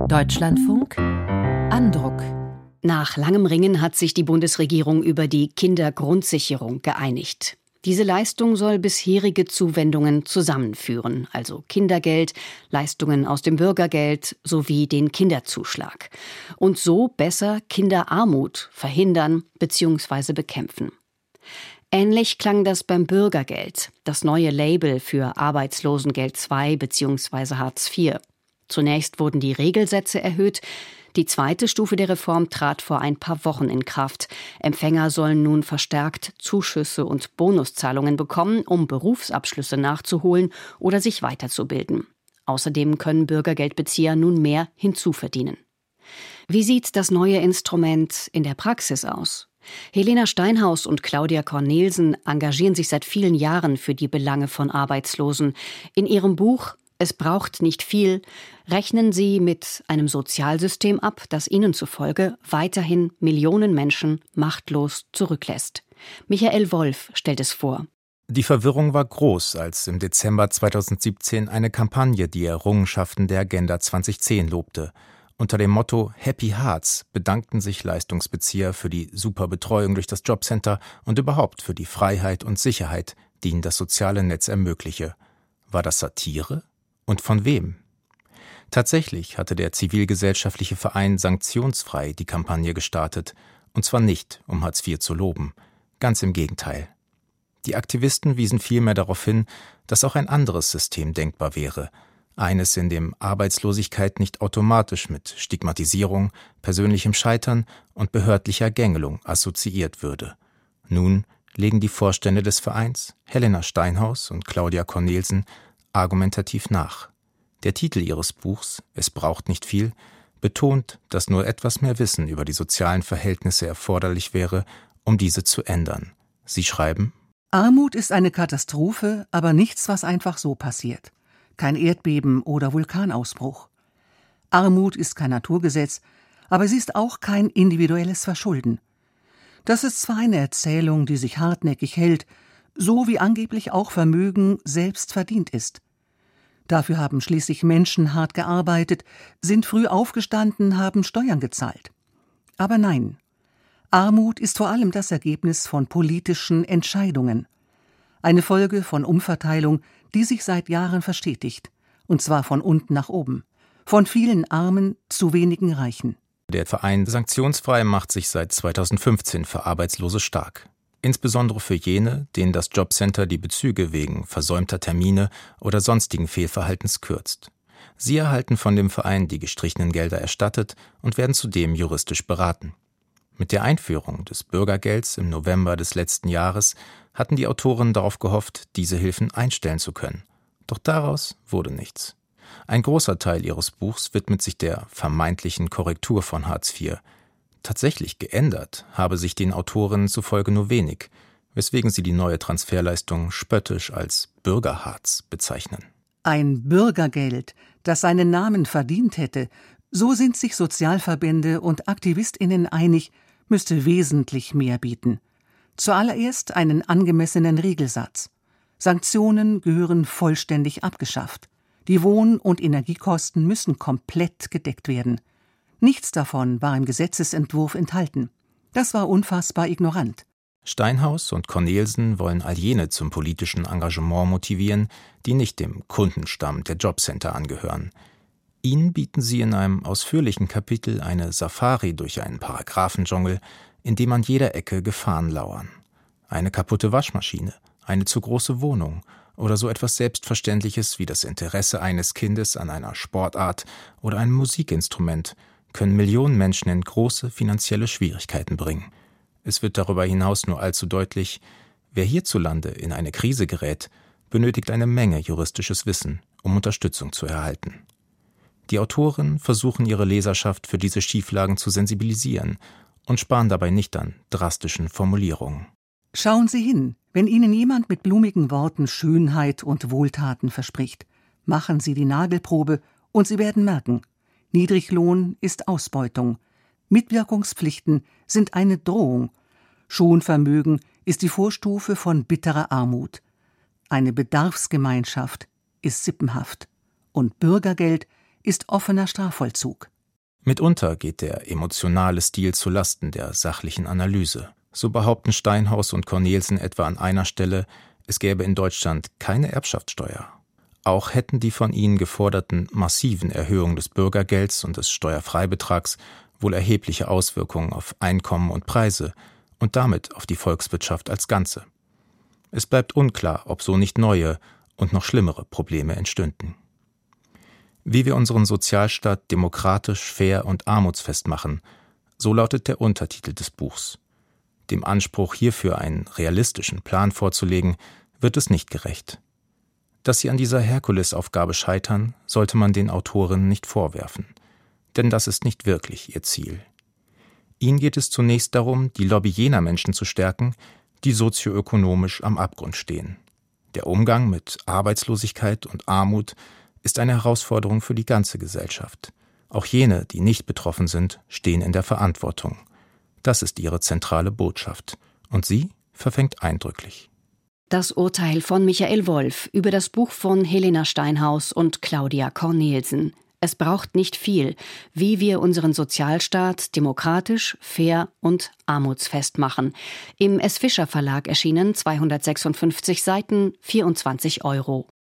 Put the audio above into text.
Deutschlandfunk Andruck. Nach langem Ringen hat sich die Bundesregierung über die Kindergrundsicherung geeinigt. Diese Leistung soll bisherige Zuwendungen zusammenführen, also Kindergeld, Leistungen aus dem Bürgergeld sowie den Kinderzuschlag. Und so besser Kinderarmut verhindern bzw. bekämpfen. Ähnlich klang das beim Bürgergeld, das neue Label für Arbeitslosengeld II bzw. Hartz IV. Zunächst wurden die Regelsätze erhöht. Die zweite Stufe der Reform trat vor ein paar Wochen in Kraft. Empfänger sollen nun verstärkt Zuschüsse und Bonuszahlungen bekommen, um Berufsabschlüsse nachzuholen oder sich weiterzubilden. Außerdem können Bürgergeldbezieher nun mehr hinzuverdienen. Wie sieht das neue Instrument in der Praxis aus? Helena Steinhaus und Claudia Cornelsen engagieren sich seit vielen Jahren für die Belange von Arbeitslosen. In ihrem Buch »Es braucht nicht viel« rechnen sie mit einem Sozialsystem ab, das ihnen zufolge weiterhin Millionen Menschen machtlos zurücklässt. Michael Wolf stellt es vor. Die Verwirrung war groß, als im Dezember 2017 eine Kampagne die Errungenschaften der Agenda 2010 lobte. Unter dem Motto »Happy Hearts« bedankten sich Leistungsbezieher für die super Betreuung durch das Jobcenter und überhaupt für die Freiheit und Sicherheit, die ihnen das soziale Netz ermögliche. War das Satire? Und von wem? Tatsächlich hatte der zivilgesellschaftliche Verein Sanktionsfrei die Kampagne gestartet, und zwar nicht, um Hartz IV zu loben. Ganz im Gegenteil. Die Aktivisten wiesen vielmehr darauf hin, dass auch ein anderes System denkbar wäre. Eines, in dem Arbeitslosigkeit nicht automatisch mit Stigmatisierung, persönlichem Scheitern und behördlicher Gängelung assoziiert würde. Nun legen die Vorstände des Vereins, Helena Steinhaus und Claudia Cornelsen, argumentativ nach. Der Titel ihres Buchs, »Es braucht nicht viel«, betont, dass nur etwas mehr Wissen über die sozialen Verhältnisse erforderlich wäre, um diese zu ändern. Sie schreiben: Armut ist eine Katastrophe, aber nichts, was einfach so passiert. Kein Erdbeben oder Vulkanausbruch. Armut ist kein Naturgesetz, aber sie ist auch kein individuelles Verschulden. Das ist zwar eine Erzählung, die sich hartnäckig hält, so wie angeblich auch Vermögen selbst verdient ist. Dafür haben schließlich Menschen hart gearbeitet, sind früh aufgestanden, haben Steuern gezahlt. Aber nein, Armut ist vor allem das Ergebnis von politischen Entscheidungen. Eine Folge von Umverteilung, die sich seit Jahren verstetigt, und zwar von unten nach oben, von vielen Armen zu wenigen Reichen. Der Verein Sanktionsfrei macht sich seit 2015 für Arbeitslose stark. Insbesondere für jene, denen das Jobcenter die Bezüge wegen versäumter Termine oder sonstigen Fehlverhaltens kürzt. Sie erhalten von dem Verein die gestrichenen Gelder erstattet und werden zudem juristisch beraten. Mit der Einführung des Bürgergelds im November des letzten Jahres hatten die Autoren darauf gehofft, diese Hilfen einstellen zu können. Doch daraus wurde nichts. Ein großer Teil ihres Buchs widmet sich der vermeintlichen Korrektur von Hartz IV. Tatsächlich geändert habe sich den Autorinnen zufolge nur wenig, weswegen sie die neue Transferleistung spöttisch als Bürgerhartz bezeichnen. Ein Bürgergeld, das seinen Namen verdient hätte, so sind sich Sozialverbände und AktivistInnen einig, müsste wesentlich mehr bieten. Zuallererst einen angemessenen Regelsatz. Sanktionen gehören vollständig abgeschafft. Die Wohn- und Energiekosten müssen komplett gedeckt werden. Nichts davon war im Gesetzesentwurf enthalten. Das war unfassbar ignorant. Steinhaus und Cornelsen wollen all jene zum politischen Engagement motivieren, die nicht dem Kundenstamm der Jobcenter angehören. Ihnen bieten sie in einem ausführlichen Kapitel eine Safari durch einen Paragraphendschungel, in dem an jeder Ecke Gefahren lauern. Eine kaputte Waschmaschine, eine zu große Wohnung oder so etwas Selbstverständliches wie das Interesse eines Kindes an einer Sportart oder einem Musikinstrument können Millionen Menschen in große finanzielle Schwierigkeiten bringen. Es wird darüber hinaus nur allzu deutlich, wer hierzulande in eine Krise gerät, benötigt eine Menge juristisches Wissen, um Unterstützung zu erhalten. Die Autoren versuchen ihre Leserschaft für diese Schieflagen zu sensibilisieren und sparen dabei nicht an drastischen Formulierungen. Schauen Sie hin, wenn Ihnen jemand mit blumigen Worten Schönheit und Wohltaten verspricht. Machen Sie die Nagelprobe und Sie werden merken, Niedriglohn ist Ausbeutung. Mitwirkungspflichten sind eine Drohung. Schonvermögen ist die Vorstufe von bitterer Armut. Eine Bedarfsgemeinschaft ist sippenhaft. Und Bürgergeld ist offener Strafvollzug. Mitunter geht der emotionale Stil zu Lasten der sachlichen Analyse. So behaupten Steinhaus und Cornelsen etwa an einer Stelle, es gäbe in Deutschland keine Erbschaftssteuer. Auch hätten die von ihnen geforderten massiven Erhöhungen des Bürgergelds und des Steuerfreibetrags wohl erhebliche Auswirkungen auf Einkommen und Preise und damit auf die Volkswirtschaft als Ganze. Es bleibt unklar, ob so nicht neue und noch schlimmere Probleme entstünden. Wie wir unseren Sozialstaat demokratisch, fair und armutsfest machen, so lautet der Untertitel des Buchs. Dem Anspruch, hierfür einen realistischen Plan vorzulegen, wird es nicht gerecht. Dass sie an dieser Herkulesaufgabe scheitern, sollte man den Autorinnen nicht vorwerfen, denn das ist nicht wirklich ihr Ziel. Ihnen geht es zunächst darum, die Lobby jener Menschen zu stärken, die sozioökonomisch am Abgrund stehen. Der Umgang mit Arbeitslosigkeit und Armut ist eine Herausforderung für die ganze Gesellschaft. Auch jene, die nicht betroffen sind, stehen in der Verantwortung. Das ist ihre zentrale Botschaft. Und sie verfängt eindrücklich. Das Urteil von Michael Wolf über das Buch von Helena Steinhaus und Claudia Cornelsen. Es braucht nicht viel, wie wir unseren Sozialstaat demokratisch, fair und armutsfest machen. Im S. Fischer Verlag erschienen, 256 Seiten, 24 €.